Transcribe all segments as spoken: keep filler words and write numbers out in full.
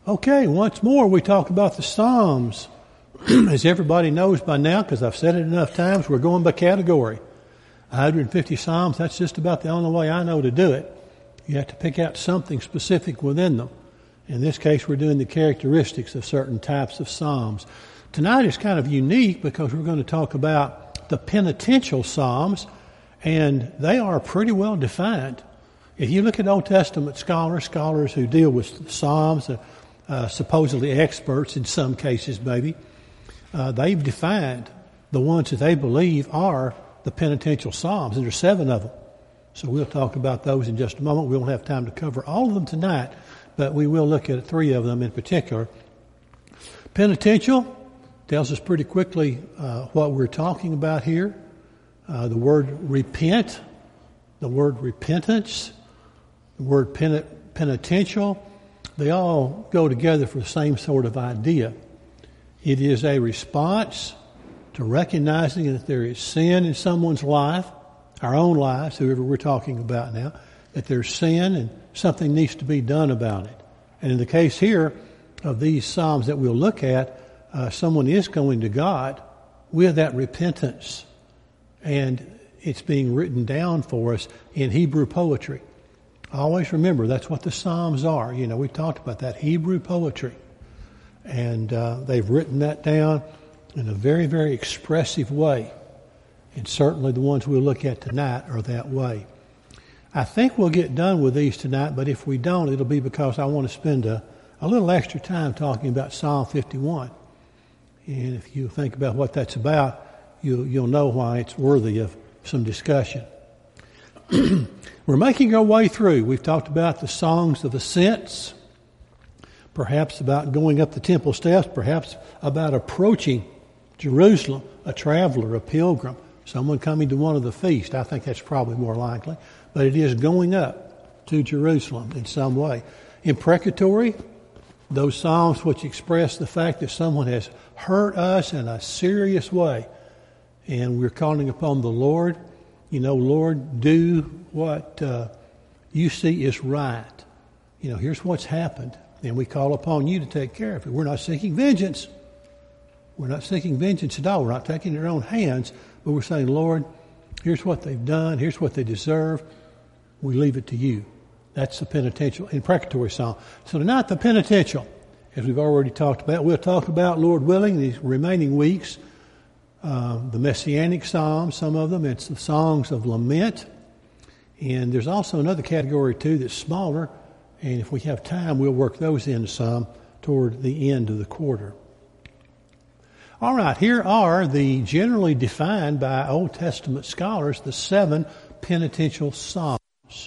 Okay, once more we talk about the Psalms. As everybody knows by now, because I've said it enough times, we're going by category. one hundred fifty Psalms, that's just about the only way I know to do it. You have to pick out something specific within them. In this case, we're doing the characteristics of certain types of Psalms. Tonight is kind of unique because we're going to talk about the penitential Psalms, and they are pretty well defined. If you look at Old Testament scholars, scholars who deal with Psalms, uh, uh, supposedly experts in some cases maybe, uh, they've defined the ones that they believe are the penitential Psalms, and there's seven of them. So we'll talk about those in just a moment. We won't have time to cover all of them tonight, but we will look at three of them in particular. Penitential tells us pretty quickly uh, what we're talking about here. Uh, the word repent, the word repentance, the word pen- penitential, they all go together for the same sort of idea. It is a response to recognizing that there is sin in someone's life, our own lives, whoever we're talking about now, that there's sin and something needs to be done about it. And in the case here of these Psalms that we'll look at, uh, someone is going to God with that repentance. And it's being written down for us in Hebrew poetry. Always remember, that's what the Psalms are. You know, we talked about that, Hebrew poetry. And uh, they've written that down in a very, very expressive way. And certainly the ones we'll look at tonight are that way. I think we'll get done with these tonight, but if we don't, it'll be because I want to spend a, a little extra time talking about Psalm fifty-one. And if you think about what that's about, you'll, you'll know why it's worthy of some discussion. We're making our way through. We've talked about the songs of ascents, perhaps about going up the temple steps, perhaps about approaching Jerusalem, a traveler, a pilgrim, someone coming to one of the feasts. I think that's probably more likely. But it is going up to Jerusalem in some way. Imprecatory, those psalms which express the fact that someone has hurt us in a serious way. And we're calling upon the Lord. You know, Lord, do what uh, you see is right. You know, here's what's happened. And we call upon you to take care of it. We're not seeking vengeance. We're not seeking vengeance at all. We're not taking it in our own hands. But we're saying, Lord, here's what they've done. Here's what they deserve. We leave it to you. That's the penitential, imprecatory psalm. So tonight, the penitential, as we've already talked about, we'll talk about, Lord willing, these remaining weeks, uh, the Messianic Psalms, some of them. It's the songs of lament. And there's also another category, too, that's smaller. And if we have time, we'll work those into some toward the end of the quarter. All right, here are the generally defined by Old Testament scholars, the seven penitential psalms.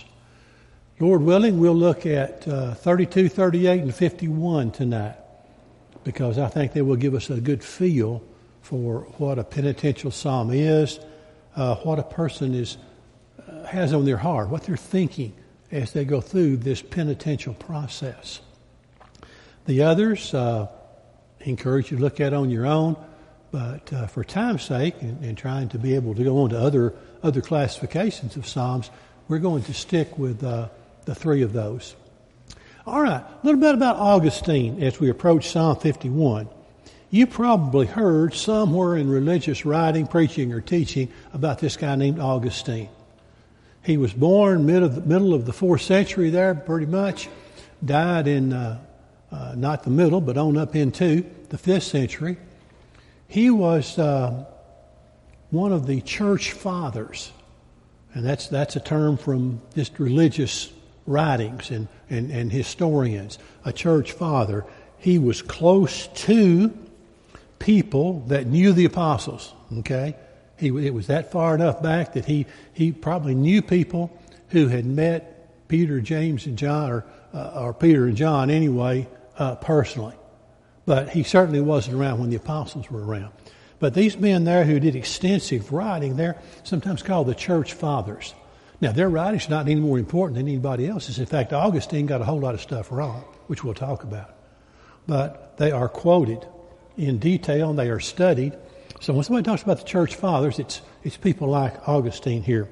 Lord willing, we'll look at uh, thirty-two, thirty-eight, and fifty-one tonight because I think they will give us a good feel for what a penitential psalm is, uh, what a person is uh, has on their heart, what they're thinking as they go through this penitential process. The others, uh, encourage you to look at on your own, but uh, for time's sake and, and trying to be able to go on to other other classifications of psalms, we're going to stick with uh, the three of those. All right, a little bit about Augustine as we approach Psalm fifty-one. You probably heard somewhere in religious writing, preaching, or teaching about this guy named Augustine. He was born mid of the, middle of the fourth century there, pretty much. Died in uh, uh, not the middle, but on up into the fifth century. He was uh, one of the church fathers, and that's that's a term from just religious writings and, and, and historians. A church father. He was close to people that knew the apostles. Okay, he it was that far enough back that he he probably knew people who had met Peter, James, and John, or uh, or Peter and John anyway, uh, personally. But he certainly wasn't around when the apostles were around. But these men there who did extensive writing, they're sometimes called the church fathers. Now, their writing's not any more important than anybody else's. In fact, Augustine got a whole lot of stuff wrong, which we'll talk about. But they are quoted in detail, and they are studied. So when somebody talks about the church fathers, it's it's people like Augustine here.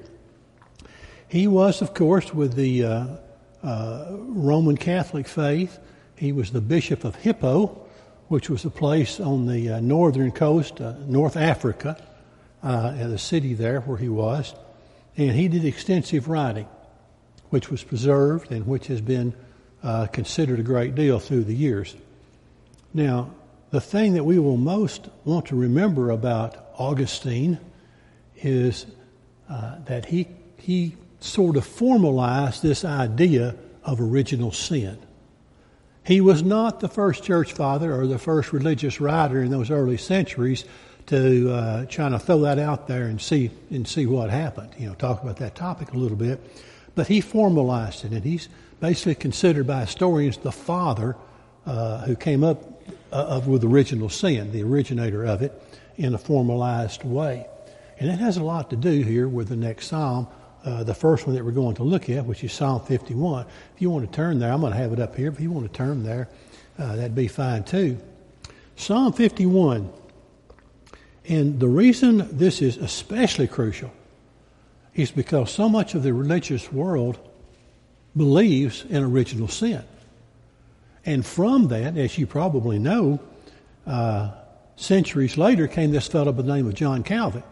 He was, of course, with the uh, uh, Roman Catholic faith. He was the bishop of Hippo, which was a place on the uh, northern coast, uh, North Africa, uh, in the city there where he was. And he did extensive writing, which was preserved and which has been uh, considered a great deal through the years. Now, the thing that we will most want to remember about Augustine is uh, that he he sort of formalized this idea of original sin. He was not the first church father or the first religious writer in those early centuries to uh, trying to throw that out there and see and see what happened. You know, talk about that topic a little bit. But he formalized it, and he's basically considered by historians the father uh, who came up uh, of with original sin, the originator of it, in a formalized way. And it has a lot to do here with the next psalm, uh, the first one that we're going to look at, which is Psalm fifty-one. If you want to turn there, I'm going to have it up here. If you want to turn there, uh, that'd be fine too. Psalm fifty-one. And the reason this is especially crucial is because so much of the religious world believes in original sin. And from that, as you probably know, uh, centuries later came this fellow by the name of John Calvin.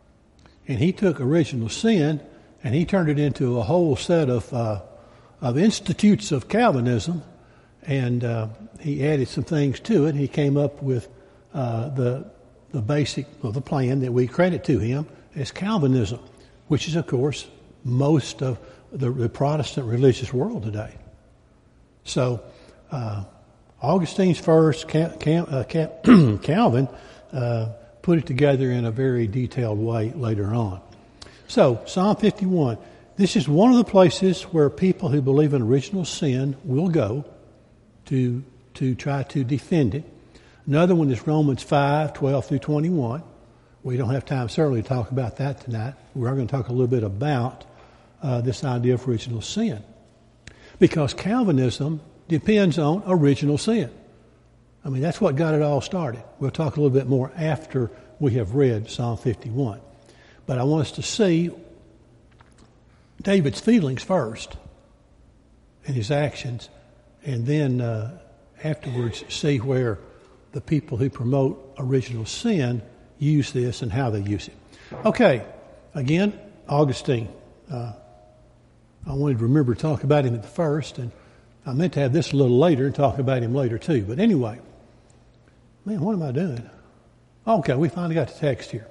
And he took original sin and he turned it into a whole set of uh, of institutes of Calvinism, and uh, he added some things to it. He came up with uh, the the basic of the plan that we credit to him as Calvinism, which is, of course, most of the, the Protestant religious world today. So, uh, Augustine's first, Cal, Cal, uh, Cal, Calvin uh, put it together in a very detailed way later on. So, Psalm fifty-one. This is one of the places where people who believe in original sin will go to to try to defend it. Another one is Romans five, twelve through twenty-one. We don't have time certainly to talk about that tonight. We are going to talk a little bit about uh, this idea of original sin. Because Calvinism depends on original sin. I mean, that's what got it all started. We'll talk a little bit more after we have read Psalm fifty-one. But I want us to see David's feelings first and his actions, and then uh, afterwards see where the people who promote original sin use this and how they use it. Okay, again, Augustine. Uh, I wanted to remember to talk about him at the first, and I meant to have this a little later and talk about him later too. But anyway, man, what am I doing? Okay, we finally got the text here.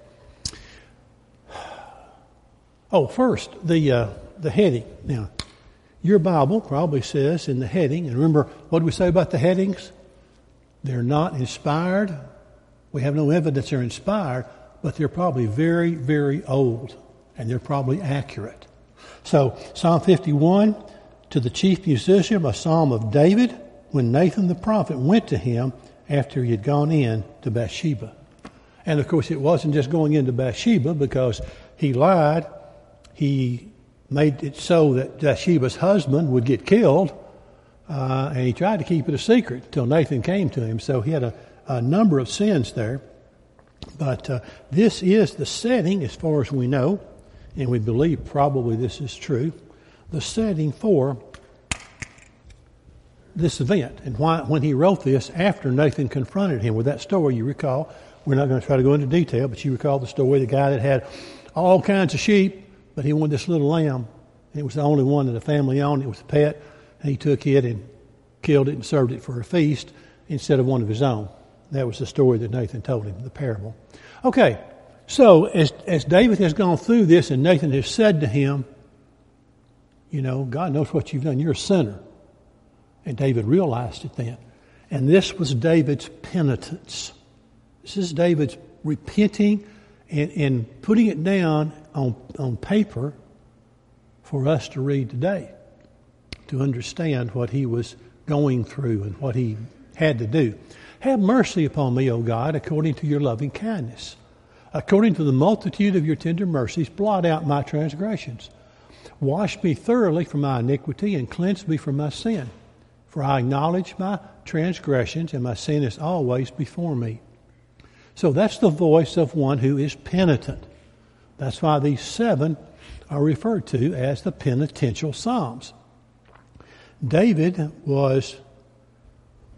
Oh, first, the uh, the heading. Now, your Bible probably says in the heading, and remember, what do we say about the headings? They're not inspired. We have no evidence they're inspired, but they're probably very, very old, and they're probably accurate. So, Psalm fifty-one, to the chief musician, a psalm of David, when Nathan the prophet went to him after he had gone in to Bathsheba. And, of course, it wasn't just going into Bathsheba because he lied. He made it so that Bathsheba's husband would get killed, uh, and he tried to keep it a secret until Nathan came to him. So he had a, a number of sins there. But uh, this is the setting, as far as we know, and we believe probably this is true, the setting for this event. And why, when he wrote this, after Nathan confronted him with that story, you recall, we're not going to try to go into detail, but you recall the story, the guy that had all kinds of sheep, but he wanted this little lamb. It was the only one that the family owned. It was a pet. And he took it and killed it and served it for a feast instead of one of his own. That was the story that Nathan told him, the parable. Okay, so as as David has gone through this and Nathan has said to him, you know, God knows what you've done. You're a sinner. And David realized it then. And this was David's penitence. This is David's repenting and, and putting it down on, on paper for us to read today, to understand what he was going through and what he had to do. Have mercy upon me, O God, according to your loving kindness. According to the multitude of your tender mercies, blot out my transgressions. Wash me thoroughly from my iniquity and cleanse me from my sin. For I acknowledge my transgressions, and my sin is always before me. So that's the voice of one who is penitent. That's why these seven are referred to as the penitential psalms. David was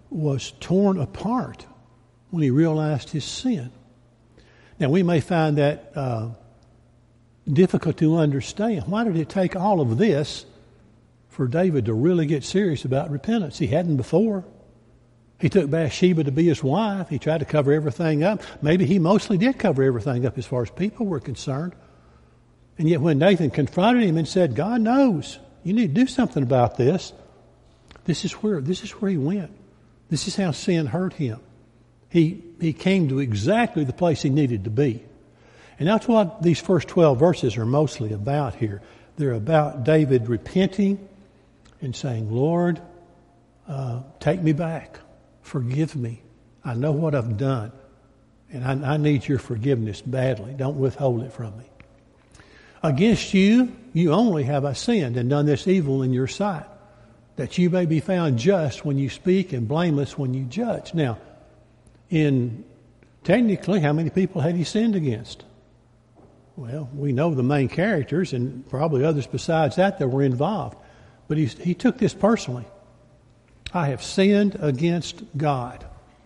was torn apart when he realized his sin. Now, we may find that uh, difficult to understand. Why did it take all of this for David to really get serious about repentance? He hadn't before. He took Bathsheba to be his wife. He tried to cover everything up. Maybe he mostly did cover everything up as far as people were concerned. And yet when Nathan confronted him and said, God knows, you need to do something about this, this is where, this is where he went. This is how sin hurt him. He, he came to exactly the place he needed to be. And that's what these first twelve verses are mostly about here. They're about David repenting and saying, Lord, uh, take me back. Forgive me. I know what I've done. And I, I need your forgiveness badly. Don't withhold it from me. Against you, you only have I sinned and done this evil in your sight, that you may be found just when you speak and blameless when you judge. Now, in technically, how many people had he sinned against? Well, we know the main characters and probably others besides that that were involved. But he, he took this personally. I have sinned against God.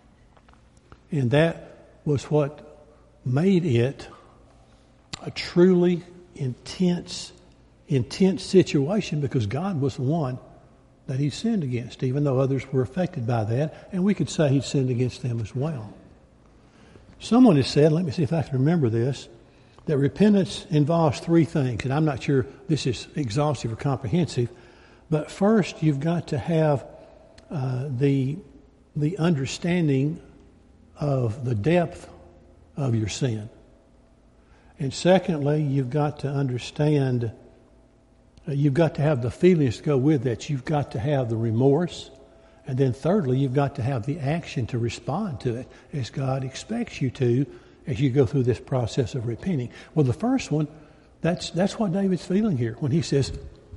And that was what made it a truly intense, intense situation, because God was the one that he sinned against, even though others were affected by that. And we could say he sinned against them as well. Someone has said, let me see if I can remember this, that repentance involves three things. And I'm not sure this is exhaustive or comprehensive. But first, you've got to have uh, the, the understanding of the depth of your sin. And secondly, you've got to understand, uh, you've got to have the feelings to go with that. You've got to have the remorse. And then thirdly, you've got to have the action to respond to it as God expects you to as you go through this process of repenting. Well, the first one, that's that's what David's feeling here when he says,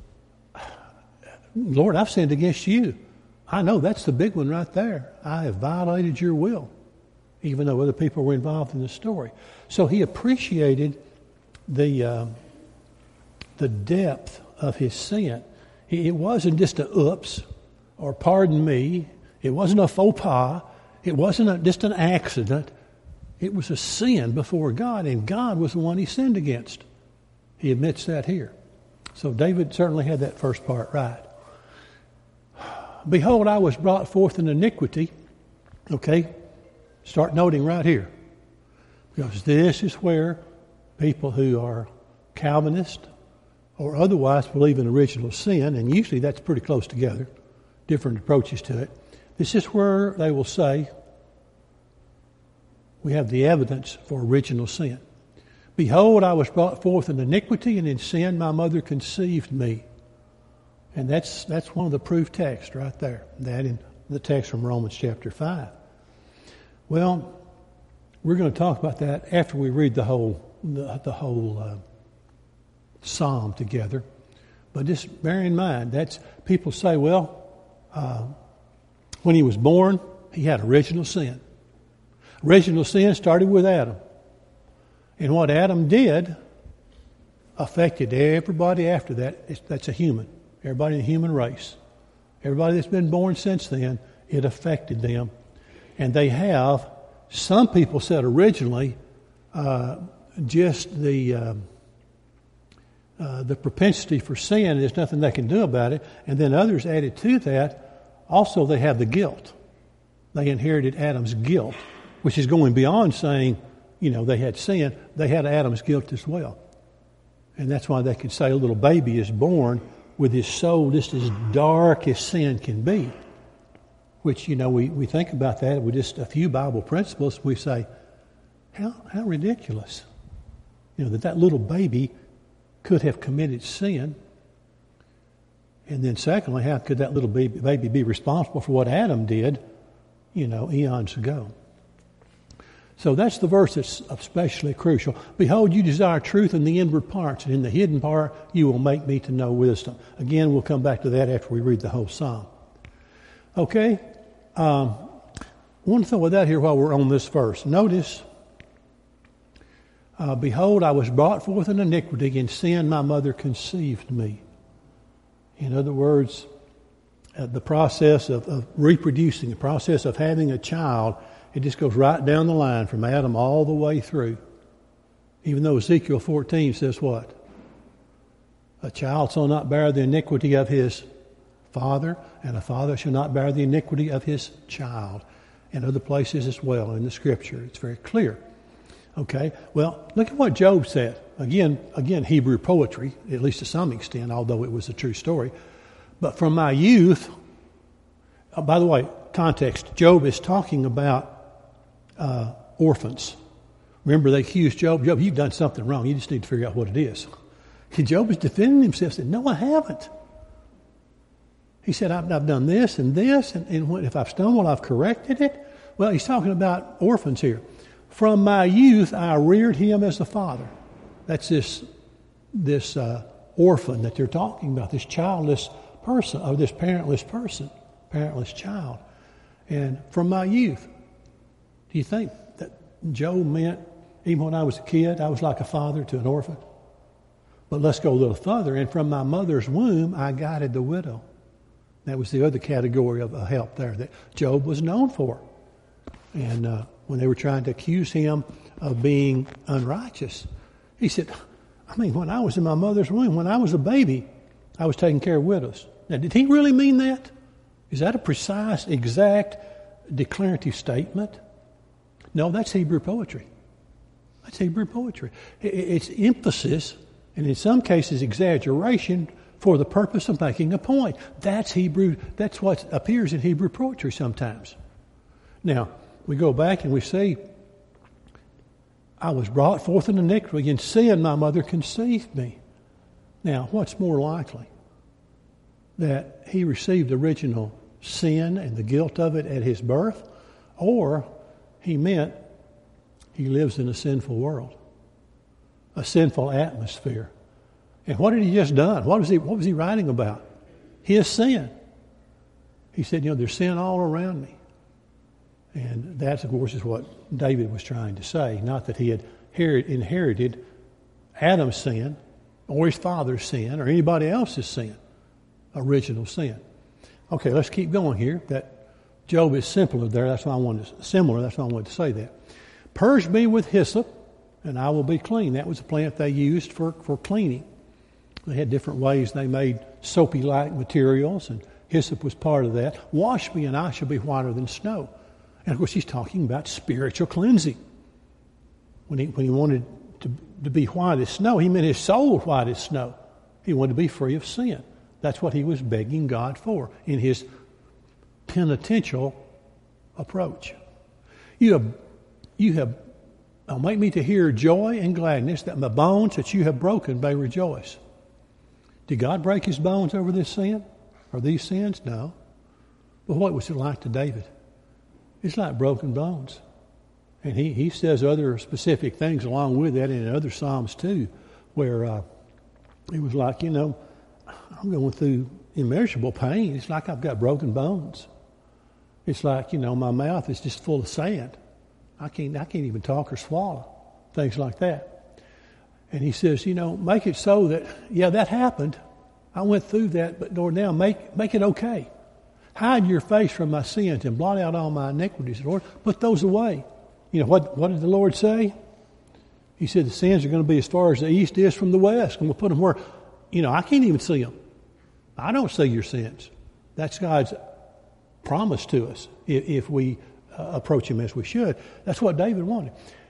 Lord, I've sinned against you. I know that's the big one right there. I have violated your will, even though other people were involved in the story. So he appreciated the uh, the depth of his sin. It wasn't just a oops or pardon me. It wasn't a faux pas. It wasn't a, just an accident. It was a sin before God, and God was the one he sinned against. He admits that here. So David certainly had that first part right. Behold, I was brought forth in iniquity. Okay, start noting right here. Because this is where people who are Calvinist or otherwise believe in original sin, and usually that's pretty close together, different approaches to it. This is where they will say, we have the evidence for original sin. Behold, I was brought forth in iniquity, and in sin my mother conceived me. And that's that's one of the proof texts right there. That in the text from Romans chapter five. Well, we're going to talk about that after we read the whole the, the whole uh, psalm together. But just bear in mind, that's people say, well, uh, when he was born, he had original sin. Original sin started with Adam. And what Adam did affected everybody after that. That's a human. Everybody in the human race. Everybody that's been born since then, it affected them. And they have, some people said originally, uh, just the uh, uh, the propensity for sin, there's nothing they can do about it. And then others added to that, also they have the guilt. They inherited Adam's guilt, which is going beyond saying, you know, they had sin. They had Adam's guilt as well. And that's why they could say a little baby is born with his soul just as dark as sin can be. Which, you know, we, we think about that with just a few Bible principles. We say, how how ridiculous. You know, that that little baby could have committed sin. And then secondly, how could that little baby, baby be responsible for what Adam did, you know, eons ago? So that's the verse that's especially crucial. Behold, you desire truth in the inward parts, and in the hidden part you will make me to know wisdom. Again, we'll come back to that after we read the whole psalm. Okay? Um, one thing with that here while we're on this verse. Notice, uh, behold, I was brought forth in iniquity, in sin my mother conceived me. In other words, uh, the process of, of reproducing, the process of having a child, it just goes right down the line from Adam all the way through. Even though Ezekiel fourteen says what? A child shall not bear the iniquity of his father, and a father shall not bear the iniquity of his child. And other places as well in the Scripture. It's very clear. Okay, well, look at what Job said. Again, again, Hebrew poetry, at least to some extent, although it was a true story. But from my youth, oh, by the way, context, Job is talking about uh, orphans. Remember, they accused Job, Job, you've done something wrong. You just need to figure out what it is. And Job is defending himself, said, no, I haven't. He said, I've, I've done this and this, and, and if I've stumbled, I've corrected it. Well, he's talking about orphans here. From my youth, I reared him as a father. That's this this uh, orphan that they're talking about, this childless person, or this parentless person, parentless child. And from my youth, do you think that Job meant, even when I was a kid, I was like a father to an orphan? But let's go a little further. And from my mother's womb, I guided the widow. That was the other category of help there that Job was known for. And uh, when they were trying to accuse him of being unrighteous, he said, I mean, when I was in my mother's womb, when I was a baby, I was taking care of widows. Now, did he really mean that? Is that a precise, exact, declarative statement? No, that's Hebrew poetry. That's Hebrew poetry. It's emphasis, and in some cases exaggeration, for the purpose of making a point. That's Hebrew. That's what appears in Hebrew poetry sometimes. Now, we go back and we see, I was brought forth in iniquity, in sin my mother conceived me. Now, what's more likely? That he received original sin and the guilt of it at his birth, or he meant he lives in a sinful world, a sinful atmosphere. And what had he just done? What was he, what was he writing about? His sin. He said, you know, there's sin all around me. And that, of course, is what David was trying to say. Not that he had inherited Adam's sin or his father's sin or anybody else's sin, original sin. Okay, let's keep going here. That Job is simpler there. That's why I wanted to, similar. That's why I wanted to say that. Purge me with hyssop, and I will be clean. That was a plant they used for, for cleaning. They had different ways they made soapy-like materials, and hyssop was part of that. Wash me, and I shall be whiter than snow. And, of course, he's talking about spiritual cleansing. When he, when he wanted to, to be white as snow, he meant his soul white as snow. He wanted to be free of sin. That's what he was begging God for in his penitential approach. You have, you have oh, make me to hear joy and gladness, that my bones that you have broken may rejoice. Did God break his bones over this sin? Or these sins? No. But what was it like to David? It's like broken bones. And he, he says other specific things along with that in other Psalms too, where uh, it was like, you know, I'm going through immeasurable pain. It's like I've got broken bones. It's like, you know, my mouth is just full of sand. I can't, I can't even talk or swallow. Things like that. And he says, you know, make it so that, yeah, that happened. I went through that, but Lord, now make, make it okay. Hide your face from my sins and blot out all my iniquities, Lord. Put those away. You know, what, what did the Lord say? He said the sins are going to be as far as the east is from the west. And we'll put them where, you know, I can't even see them. I don't see your sins. That's God's promise to us if, if we uh, approach him as we should. That's what David wanted.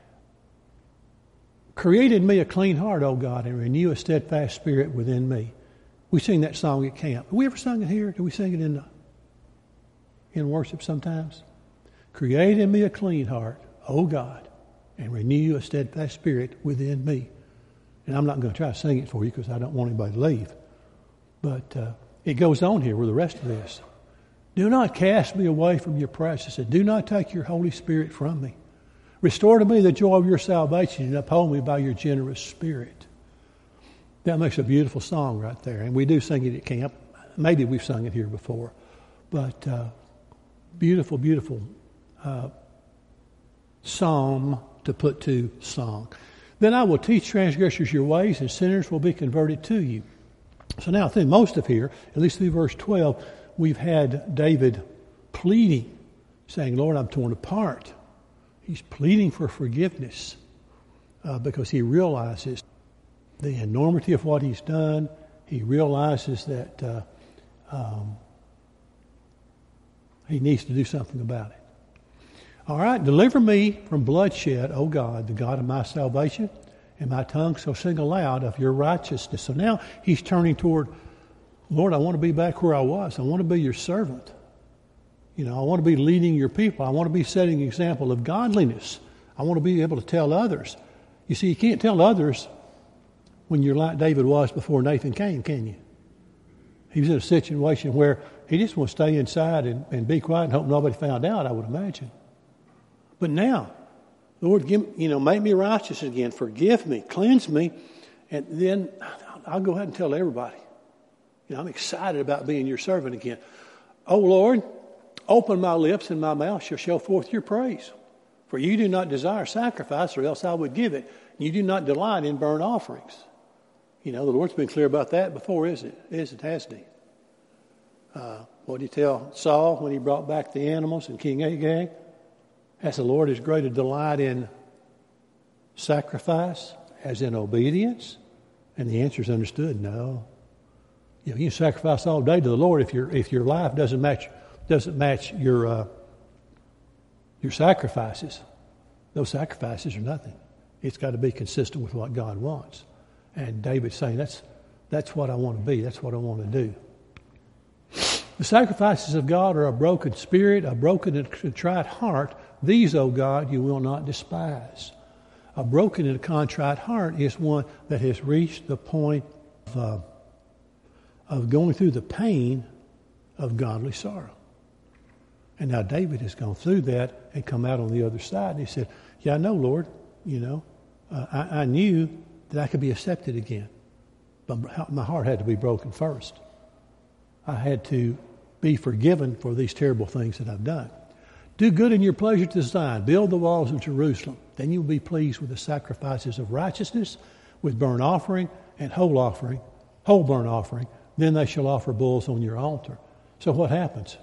Create in me a clean heart, O God, and renew a steadfast spirit within me. We sing that song at camp. Have we ever sung it here? Do we sing it in, in worship sometimes? Create in me a clean heart, O God, and renew a steadfast spirit within me. And I'm not going to try to sing it for you because I don't want anybody to leave. But uh, it goes on here with the rest of this. Do not cast me away from your presence, and do not take your Holy Spirit from me. Restore to me the joy of your salvation and uphold me by your generous spirit. That makes a beautiful song right there. And we do sing it at camp. Maybe we've sung it here before. But uh, beautiful, beautiful uh, psalm to put to song. Then I will teach transgressors your ways, and sinners will be converted to you. So now through most of here, at least through verse twelve, we've had David pleading, saying, Lord, I'm torn apart. He's pleading for forgiveness uh, because he realizes the enormity of what he's done. He realizes that uh, um, he needs to do something about it. All right, deliver me from bloodshed, O God, the God of my salvation, and my tongue shall sing aloud of your righteousness. So now he's turning toward, Lord, I want to be back where I was. I want to be your servant. You know, I want to be leading your people. I want to be setting an example of godliness. I want to be able to tell others. You see, you can't tell others when you're like David was before Nathan came, can you? He was in a situation where he just wants to stay inside and, and be quiet and hope nobody found out, I would imagine. But now, Lord, give, you know, make me righteous again. Forgive me, cleanse me, and then I'll go ahead and tell everybody. You know, I'm excited about being your servant again. Oh, Lord, open my lips and my mouth shall show forth your praise. For you do not desire sacrifice, or else I would give it. You do not delight in burnt offerings. You know, the Lord's been clear about that before, isn't it? Isn't it, hasn't he? Uh, what did he tell Saul when he brought back the animals and King Agag? Has the Lord as great a delight in sacrifice as in obedience? And the answer is understood, no. You know, you can sacrifice all day to the Lord if your if your life doesn't match doesn't match your uh, your sacrifices. Those sacrifices are nothing. It's got to be consistent with what God wants. And David's saying, that's that's what I want to be. That's what I want to do. The sacrifices of God are a broken spirit, a broken and contrite heart. These, O God, you will not despise. A broken and contrite heart is one that has reached the point of, uh, of going through the pain of godly sorrow. And now David has gone through that and come out on the other side. And he said, yeah, I know, Lord, you know, uh, I, I knew that I could be accepted again. But my heart had to be broken first. I had to be forgiven for these terrible things that I've done. Do good in your pleasure to design. Build the walls of Jerusalem. Then you will be pleased with the sacrifices of righteousness, with burnt offering and whole offering, whole burnt offering. Then they shall offer bulls on your altar. So what happens?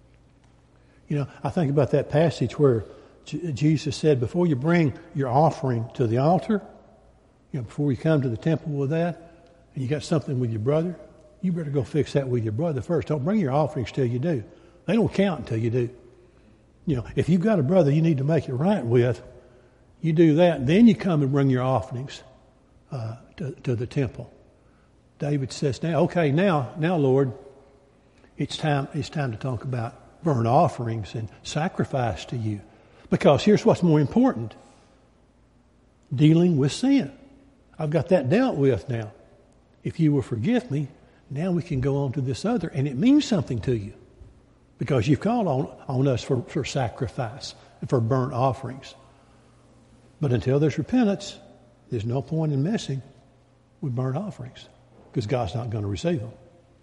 You know, I think about that passage where J- Jesus said, before you bring your offering to the altar, you know, before you come to the temple with that, and you got something with your brother, you better go fix that with your brother first. Don't bring your offerings till you do. They don't count until you do. You know, if you've got a brother you need to make it right with, you do that, and then you come and bring your offerings uh, to, to the temple. David says, now, okay, now, now, Lord, it's time, it's time to talk about burnt offerings and sacrifice to you. Because here's what's more important. Dealing with sin. I've got that dealt with now. If you will forgive me, now we can go on to this other, and it means something to you. Because you've called on, on us for, for sacrifice and for burnt offerings. But until there's repentance, there's no point in messing with burnt offerings because God's not going to receive them.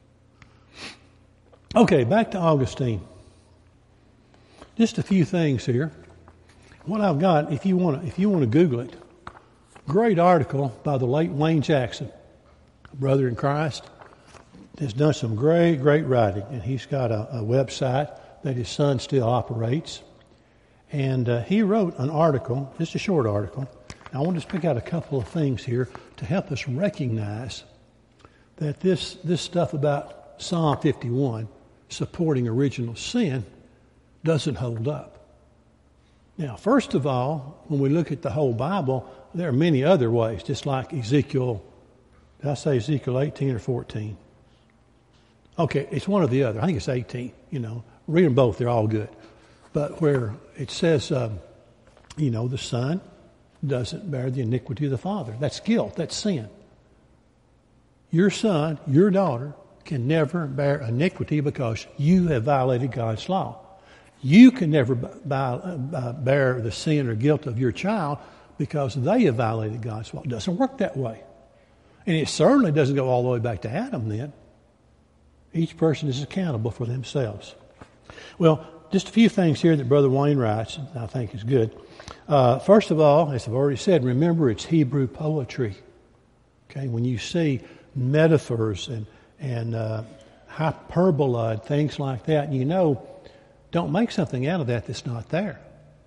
Okay, back to Augustine. Just a few things here. What I've got, if you want to, if you want to Google it, great article by the late Wayne Jackson, a brother in Christ. Has done some great, great writing, and he's got a, a website that his son still operates. And uh, he wrote an article, just a short article. I want to pick out a couple of things here to help us recognize that this this stuff about Psalm fifty-one, supporting original sin, doesn't hold up. Now, first of all, when we look at the whole Bible, there are many other ways, just like Ezekiel, did I say Ezekiel eighteen or fourteen? Okay, it's one or the other. I think it's eighteen, you know. Read them both. They're all good. But where it says, um, you know, the son doesn't bear the iniquity of the father. That's guilt. That's sin. Your son, your daughter, can never bear iniquity because you have violated God's law. You can never b- b- uh, bear the sin or guilt of your child because they have violated God's law. It doesn't work that way. And it certainly doesn't go all the way back to Adam then. Each person is accountable for themselves. Well, just a few things here that Brother Wayne writes, I think is good. Uh, first of all, as I've already said, remember it's Hebrew poetry. Okay, when you see metaphors and and uh, hyperbola and things like that. And you know, don't make something out of that that's not there.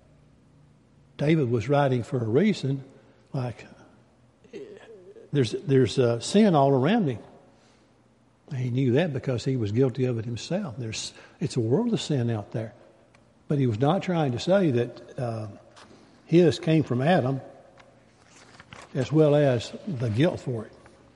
David was writing for a reason, like there's there's uh, sin all around him. He knew that because he was guilty of it himself. There's it's a world of sin out there. But he was not trying to say that uh, his came from Adam as well as the guilt for it.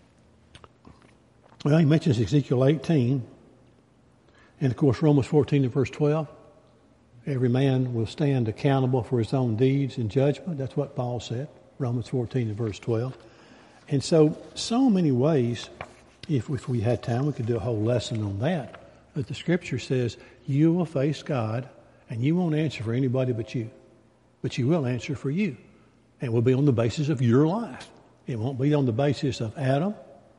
Well, he mentions Ezekiel eighteen. And, of course, Romans fourteen and verse twelve. Every man will stand accountable for his own deeds in judgment. That's what Paul said, Romans fourteen and verse twelve. And so, so many ways, if, if we had time, we could do a whole lesson on that. But the Scripture says you will face God and you won't answer for anybody but you. But you will answer for you. And it will be on the basis of your life. It won't be on the basis of Adam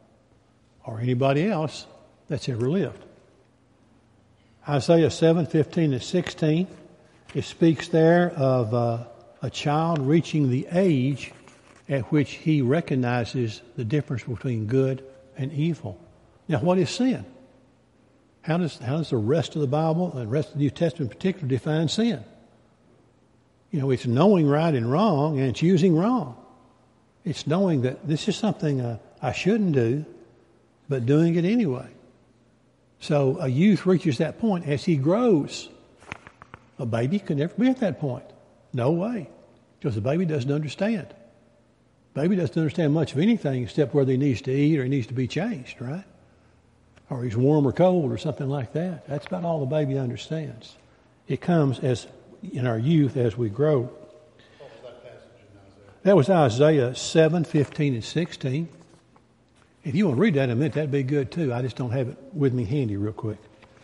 or anybody else that's ever lived. Isaiah seven, fifteen and sixteen, it speaks there of uh, a child reaching the age at which he recognizes the difference between good and evil. Now, what is sin? How does how does the rest of the Bible and the rest of the New Testament in particular define sin? You know, it's knowing right and wrong and choosing wrong. It's knowing that this is something uh, I shouldn't do, but doing it anyway. So a youth reaches that point as he grows. A baby could never be at that point. No way. Because the baby doesn't understand. Baby doesn't understand much of anything except whether he needs to eat or he needs to be changed, right? Or he's warm or cold or something like that. That's about all the baby understands. It comes as in our youth as we grow. What was that passage in Isaiah? That was Isaiah seven, fifteen and sixteen. If you want to read that in a minute, that'd be good too. I just don't have it with me handy real quick.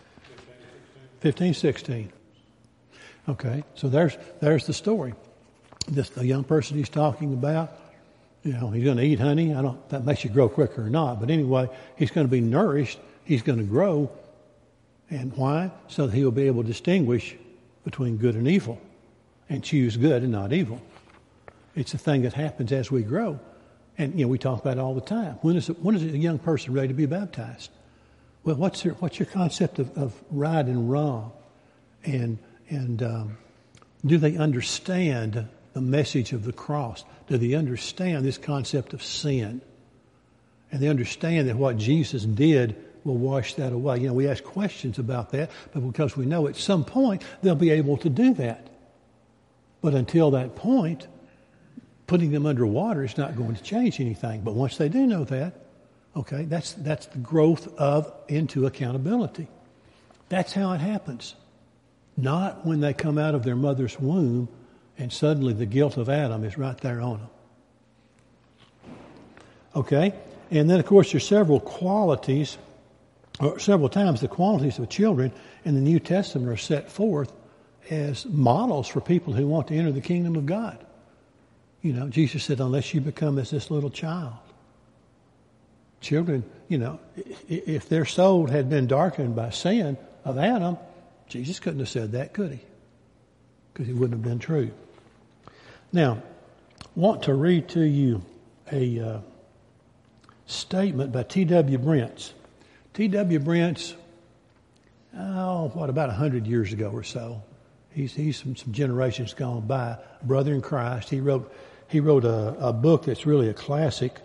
fifteen, sixteen. Okay, so there's there's the story. This the young person he's talking about. You know, he's going to eat honey. I don't. If that makes you grow quicker or not, but anyway, he's going to be nourished. He's going to grow, and why? So that he will be able to distinguish between good and evil, and choose good and not evil. It's a thing that happens as we grow. And, you know, we talk about it all the time. When is, it, when is a young person ready to be baptized? Well, what's your, what's your concept of, of right and wrong? And, and um, do they understand the message of the cross? Do they understand this concept of sin? And they understand that what Jesus did will wash that away. You know, we ask questions about that, but because we know at some point they'll be able to do that. But until that point, putting them underwater is not going to change anything. But once they do know that, okay, that's that's the growth of into accountability. That's how it happens. Not when they come out of their mother's womb and suddenly the guilt of Adam is right there on them. Okay? And then, of course, there's several qualities, or several times the qualities of children in the New Testament are set forth as models for people who want to enter the kingdom of God. You know, Jesus said, unless you become as this little child. Children, you know, if their soul had been darkened by sin of Adam, Jesus couldn't have said that, could he? Because it wouldn't have been true. Now, I want to read to you a uh, statement by T W Brents. T W Brents, oh, what, about one hundred years ago or so. He's, he's some, some generations gone by. Brother in Christ. He wrote... He wrote a, a book that's really a classic.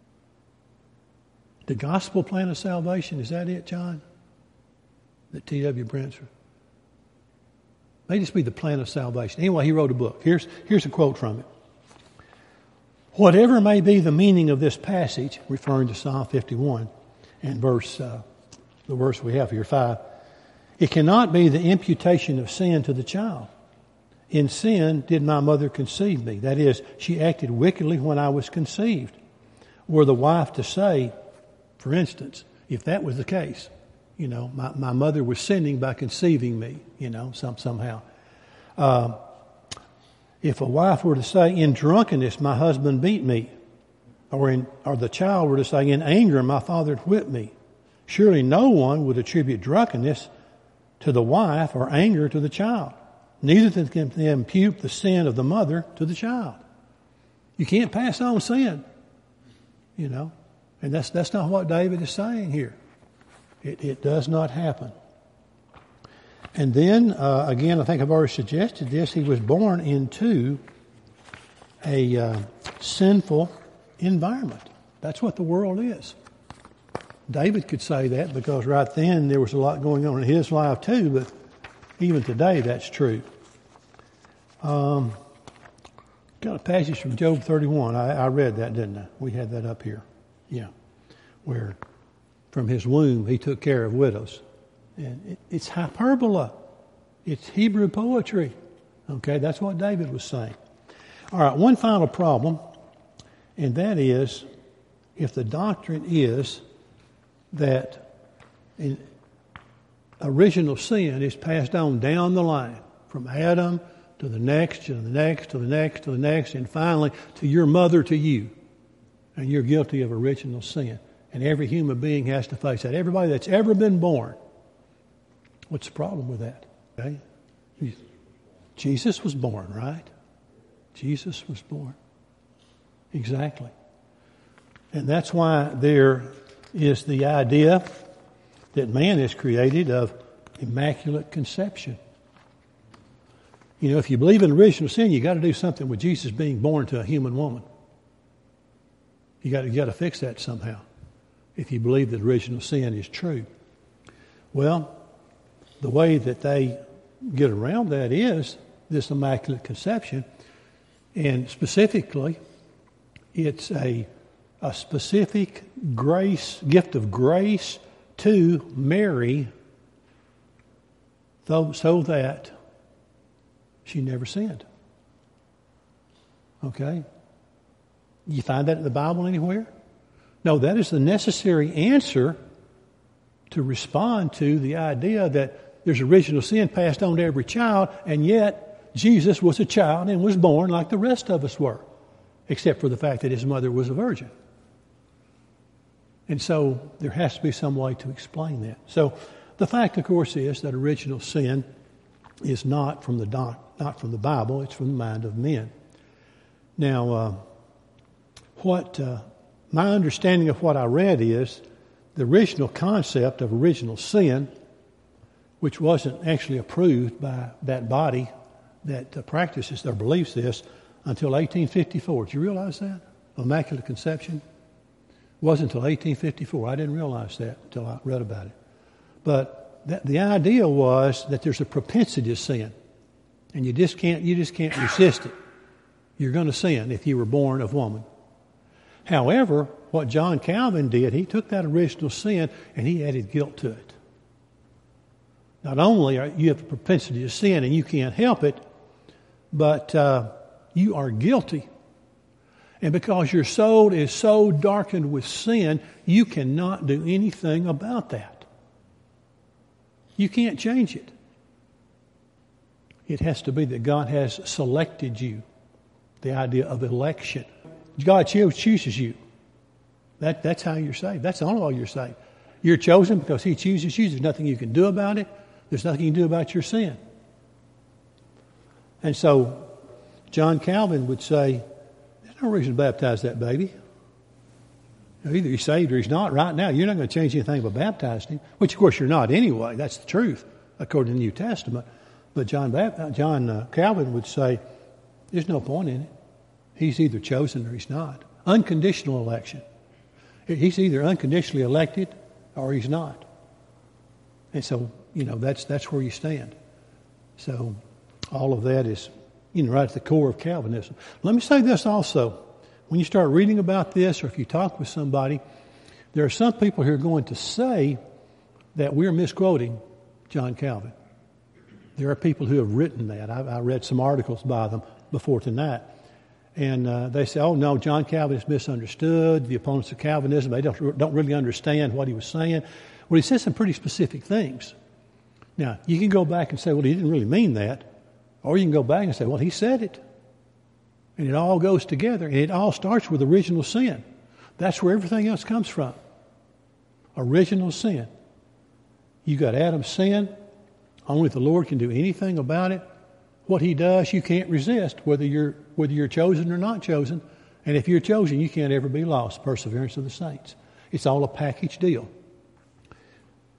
The Gospel Plan of Salvation, is that it, John? That T W Brents. May just be the Plan of Salvation. Anyway, he wrote a book. Here's, here's a quote from it. Whatever may be the meaning of this passage, referring to Psalm fifty-one and verse, uh, the verse we have here, five, it cannot be the imputation of sin to the child. In sin did my mother conceive me. That is, she acted wickedly when I was conceived. Were the wife to say, for instance, if that was the case, you know, my, my mother was sinning by conceiving me, you know, some, somehow. Uh, if a wife were to say, in drunkenness my husband beat me, or, in, or the child were to say, in anger my father whipped me, surely no one would attribute drunkenness to the wife or anger to the child. Neither can they impute the sin of the mother to the child. You can't pass on sin, you know. And that's that's not what David is saying here. It, it does not happen. And then, uh, again, I think I've already suggested this, he was born into a uh, sinful environment. That's what the world is. David could say that because right then there was a lot going on in his life too, but even today that's true. Um, got a passage from Job thirty-one. I, I read that, didn't I? We had that up here. Yeah. Where from his womb he took care of widows. And it, it's hyperbola. It's Hebrew poetry. Okay, that's what David was saying. All right, one final problem, and that is if the doctrine is that in original sin is passed on down the line from Adam to the next, to the next, to the next, to the next, and finally to your mother, to you, and you're guilty of original sin. And every human being has to face that. Everybody that's ever been born. What's the problem with that? Okay? Jesus was born, right? Jesus was born. Exactly. And that's why there is the idea that man is created of immaculate conception. You know, if you believe in original sin, you got to do something with Jesus being born to a human woman. You got to, you got to fix that somehow. If you believe that original sin is true. Well, the way that they get around that is this immaculate conception, and specifically, it's a a specific grace, gift of grace to Mary, so, so that she never sinned. Okay? You find that in the Bible anywhere? No, that is the necessary answer to respond to the idea that there's original sin passed on to every child, and yet Jesus was a child and was born like the rest of us were, except for the fact that his mother was a virgin. And so there has to be some way to explain that. So the fact, of course, is that original sin is not from the doc, not from the Bible; it's from the mind of men. Now, uh, what uh, my understanding of what I read is the original concept of original sin, which wasn't actually approved by that body that uh, practices or believes this until eighteen fifty-four. Did you realize that? Immaculate Conception wasn't until eighteen fifty-four. I didn't realize that until I read about it. But that, the idea was that there's a propensity to sin, and you just can't you just can't resist it. You're going to sin if you were born of woman. However, what John Calvin did, he took that original sin and he added guilt to it. Not only are you have a propensity to sin and you can't help it, but uh, you are guilty. And because your soul is so darkened with sin, you cannot do anything about that. You can't change it. It has to be that God has selected you. The idea of election. God chooses you. That, that's how you're saved. That's the only way you're saved. You're chosen because he chooses you. There's nothing you can do about it. There's nothing you can do about your sin. And so John Calvin would say, there's no reason to baptize that baby. Either he's saved or he's not. Right now, you're not going to change anything by baptizing him, which, of course, you're not anyway. That's the truth, according to the New Testament. But John, Bap- John uh, Calvin would say, there's no point in it. He's either chosen or he's not. Unconditional election. He's either unconditionally elected or he's not. And so, you know, that's that's where you stand. So all of that is, you know, right at the core of Calvinism. Let me say this also. When you start reading about this, or if you talk with somebody, there are some people who are going to say that we're misquoting John Calvin. There are people who have written that. I, I read some articles by them before tonight. And uh, they say, oh, no, John Calvin is misunderstood. The opponents of Calvinism, they don't, don't really understand what he was saying. Well, he said some pretty specific things. Now, you can go back and say, well, he didn't really mean that. Or you can go back and say, well, he said it. And it all goes together. And it all starts with original sin. That's where everything else comes from. Original sin. You got Adam's sin. Only the Lord can do anything about it. What he does, you can't resist, whether you're whether you're chosen or not chosen. And if you're chosen, you can't ever be lost. Perseverance of the saints. It's all a package deal.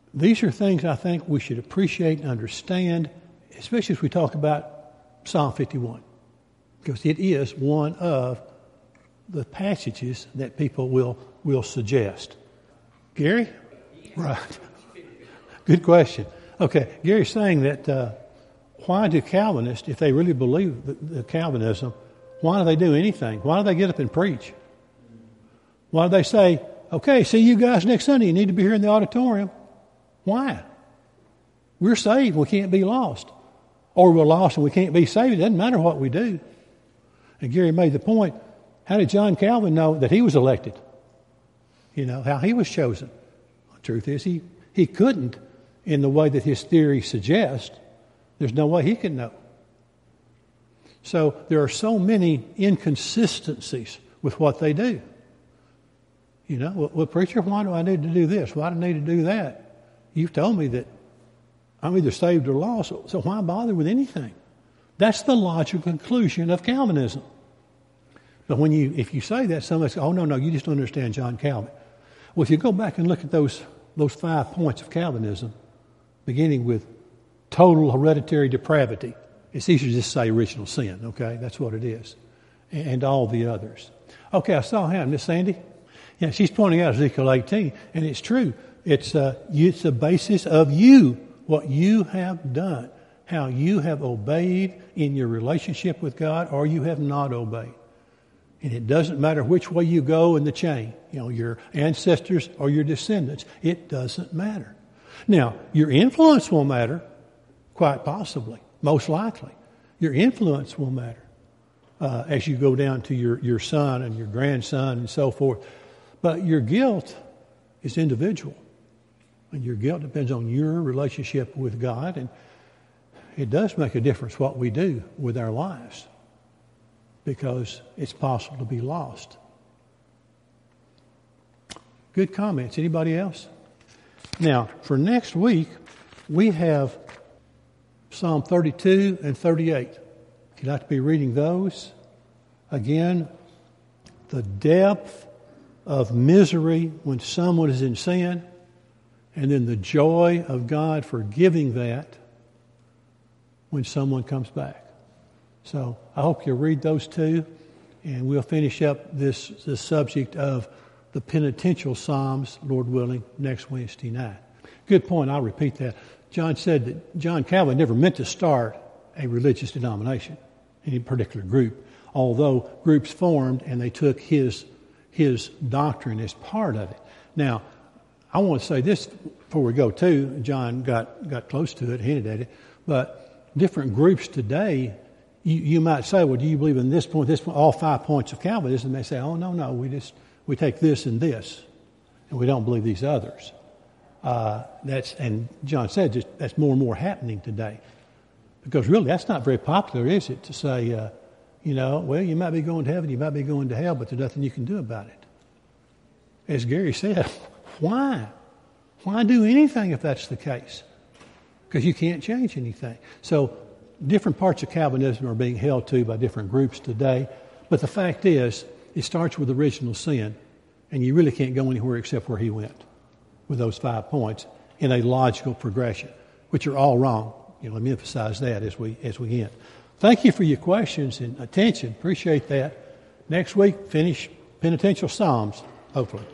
these are things I think we should appreciate and understand, especially as we talk about Psalm fifty-one, because it is one of the passages that people will will suggest. Gary? Right. Good question. Okay, Gary's saying that uh, why do Calvinists, if they really believe the, the Calvinism, why do they do anything? Why do they get up and preach? Why do they say, okay, see you guys next Sunday, you need to be here in the auditorium? Why? We're saved, we can't be lost. Or we're lost and we can't be saved. It doesn't matter what we do. And Gary made the point, how did John Calvin know that he was elected? You know, how he was chosen. The truth is he, he couldn't in the way that his theory suggests. There's no way he could know. So there are so many inconsistencies with what they do. You know, well, well, preacher, why do I need to do this? Why do I need to do that? You've told me that I'm either saved or lost, so why bother with anything? That's the logical conclusion of Calvinism. But when you, if you say that, somebody says, oh, no, no, you just don't understand John Calvin. Well, if you go back and look at those, those five points of Calvinism, beginning with total hereditary depravity, it's easier to just say original sin, okay? That's what it is. And, and all the others. Okay, I saw him, Miss Sandy. Yeah, she's pointing out Ezekiel eighteen, and it's true. It's, uh, it's the basis of you, what you have done, how you have obeyed in your relationship with God or you have not obeyed. And it doesn't matter which way you go in the chain, you know, your ancestors or your descendants. It doesn't matter. Now, your influence will matter, quite possibly, most likely. Your influence will matter uh, as you go down to your, your son and your grandson and so forth. But your guilt is individual. And your guilt depends on your relationship with God. And it does make a difference what we do with our lives, because it's possible to be lost. Good comments. Anybody else? Now, for next week, we have Psalm thirty-two and thirty-eight. If you'd like to be reading those, again, the depth of misery when someone is in sin, and then the joy of God forgiving that when someone comes back. So I hope you'll read those two, and we'll finish up this, this subject of the penitential Psalms, Lord willing, next Wednesday night. Good point. I'll repeat that. John said that John Calvin never meant to start a religious denomination, any particular group, although groups formed and they took his his doctrine as part of it. Now, I want to say this before we go too. John got, got close to it, hinted at it, but different groups today, you, you might say, well, do you believe in this point, this point, all five points of Calvinism? And they say, oh, no, no, we just, we take this and this, and we don't believe these others. Uh, that's, and John said just, that's more and more happening today. Because really, that's not very popular, is it, to say, uh, you know, well, you might be going to heaven, you might be going to hell, but there's nothing you can do about it. As Gary said, why? Why do anything if that's the case? Because you can't change anything. So different parts of Calvinism are being held to by different groups today. But the fact is, it starts with original sin, and you really can't go anywhere except where he went with those five points in a logical progression, which are all wrong. You know, let me emphasize that as we as we end. Thank you for your questions and attention. Appreciate that. Next week, finish penitential Psalms, hopefully.